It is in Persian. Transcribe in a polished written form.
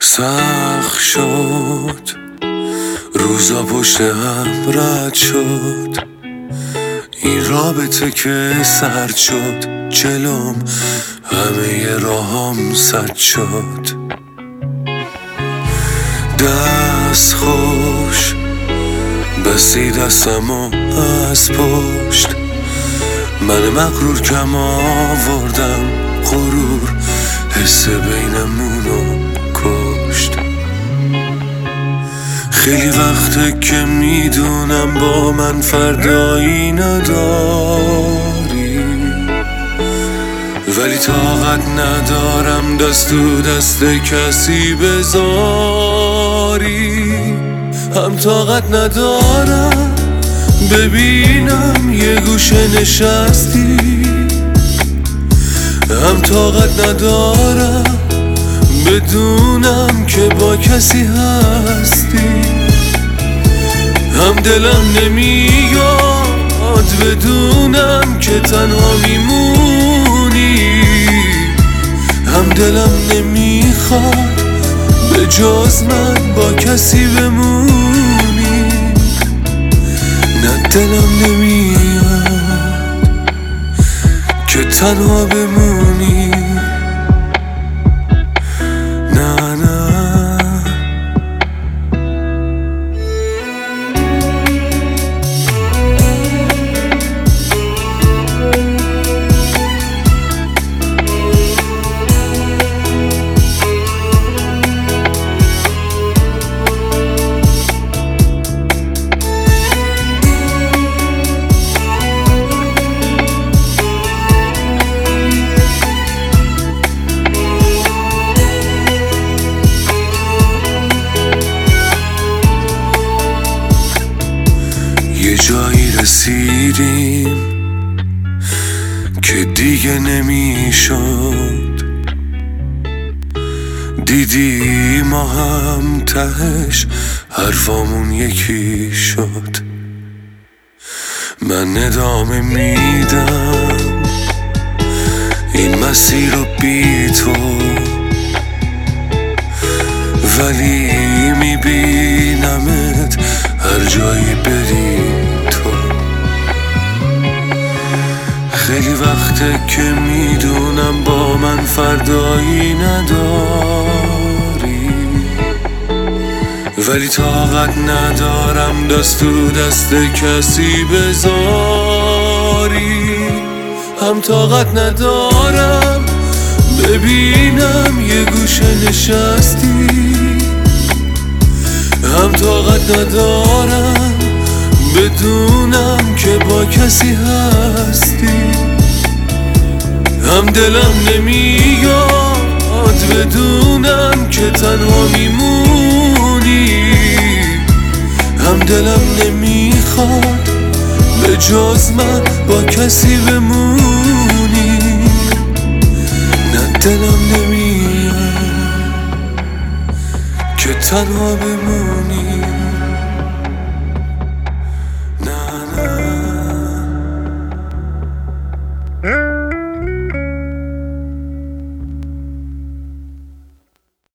سخت شد، روزا پشت هم رد شد، این رابطه که سرد شد، جلوم همه راهم سد شد. دست خوش بسی دستمو از پشت، من مغرور کم آوردم، غرور حس بینمونو کشت. خیلی وقته که میدونم با من فردایی نداری، ولی طاقت ندارم دست تو دست کسی بذاری. هم طاقت ندارم ببینم یه گوشه نشستی، هم طاقت ندارم بدونم که با کسی هستی، هم دلم نمیاد بدونم که تنها میمونی، هم دلم نمیخواد به جز من با کسی بمونی. نه دلم نمیاد که تنها بمونی. نه نه یه جایی رسیدیم که دیگه نمیشد، دیدی ما هم تهش حرفامون یکی شد. من ادامه میدم این مسیر رو بی تو، ولی میبینمت هر جایی بری تو. خیلی وقته که میدونم با من فردایی نداری، ولی طاقت ندارم دست تو دست کسی بذاری. هم طاقت ندارم ببینم یه گوشه نشستی، هم طاقت ندارم بدونم که با کسی هستی، هم دلم نمیاد بدونم که تنها میمونی، هم دلم نمیخواد به جز من با کسی بمونی. نه دلم نمیاد که تنها بمونی.